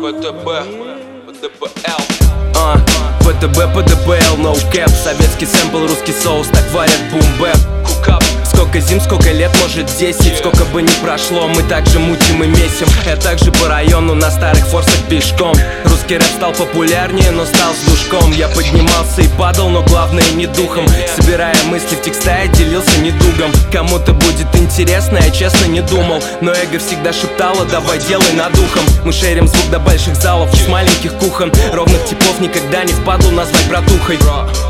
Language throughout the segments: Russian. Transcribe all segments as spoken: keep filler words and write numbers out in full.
ПТБ, ПДПЛ. А, ПТБ, ПДПЛ, no cap. Советский сэмпл, русский соус, так варят бум-бэп. Хукап. Сколько зим, сколько лет, может десять. Сколько бы ни прошло, мы также мутим и месим. Я также по району на старых форсах пешком. Русский рэп стал популярнее, но стал с душком. Я поднимался и падал, но главное не духом. Собирая мысли в текста, я делился недугом. Кому-то будет интересно, я честно не думал. Но эго всегда шептало, давай делай над ухом. Мы шерим звук до больших залов с маленьких кухон. Ровных типов никогда не впадло назвать братухой.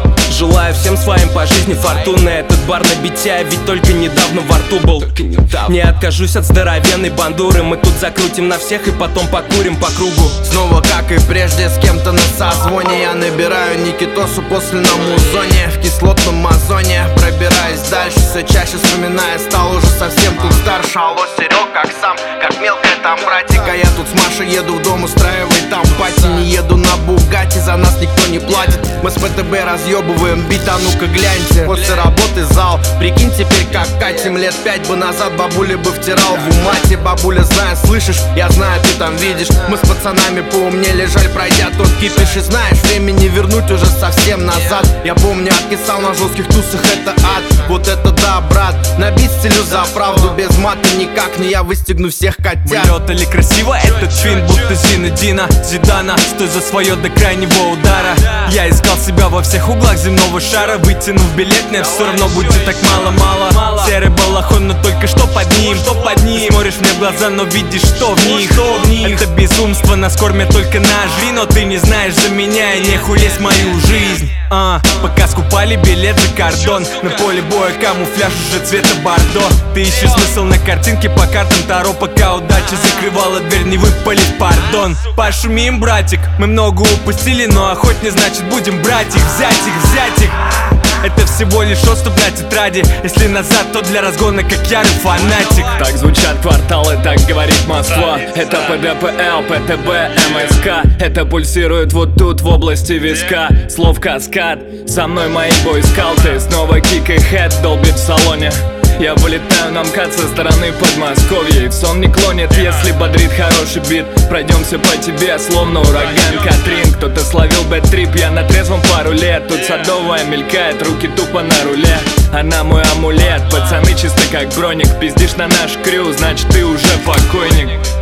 Желаю всем своим по жизни фортуны. Этот бар на битя, ведь только недавно во рту был. Не откажусь от здоровенной бандуры. Мы тут закрутим на всех и потом покурим по кругу. Снова, как и прежде, с кем-то на созвоне. Я набираю Никитосу после на музоне. В кислотном озоне пробираюсь дальше, все чаще вспоминая, стал уже совсем тут старше. Алло, Серег, как сам, как мелкая там братика. Я тут с Машей еду в дом, устраивай там пати. Не еду на Бугатти, за нас никто не платит. Мы с ПТБ разъебываем бит, а ну-ка гляньте. После работы зал, прикинь теперь как катим. Лет пять бы назад бабуля бы втирал в умате. Бабуля, знаю, слышишь, я знаю, ты там видишь. Мы с пацанами поумнели, жаль, пройдя тот кипиш. И знаешь, время не вернуть уже совсем назад. Я помню, откисал на жестких тусах, это ад. Вот это да, брат, на бит стелю за правду. Без мата никак не я выстегну всех котят. Мы летали красиво, этот твин, будто Зинедина Зидана. Стой за свое до крайнего удара. Я искал себя во всех углах земного шара. Вытянув билет, мне все равно будет так мало-мало. Серый балахон, но только что под ним, что под ним. Смотришь мне в глаза, но видишь, что в них, что в них. Это безумство, нас кормят только ножи. Но ты не знаешь за меня и не хулесь мою жизнь. А, пока скупали билет за кордон, на поле боя камуфляж уже цвета бордо. Ты ищешь смысл на картинке по картам Таро, пока удача закрывала дверь, не выпалив пардон. Пошумим, братик, мы много упустили, но охоть не значит будем брать их, взять их, взять их. Это всего лишь отступ на тетради. Если назад, то для разгона, как ярый фанатик. Так звучат кварталы, так говорит Москва. Это ПДПЛ, ПТБ, МСК. Это пульсирует вот тут в области виска. Слов каскад, со мной мои бойскауты. Снова кик и хэт долбит в салоне. Я вылетаю на МКАД со стороны Подмосковья. И в сон не клонит, если бодрит хороший бит. Пройдемся по тебе, словно ураган Катрин. Кто-то словил бэт-трип, я на трезвом пару лет. Тут садовая мелькает, руки тупо на руле. Она мой амулет, пацаны чисто как броник. Пиздишь на наш крю, значит ты уже покойник.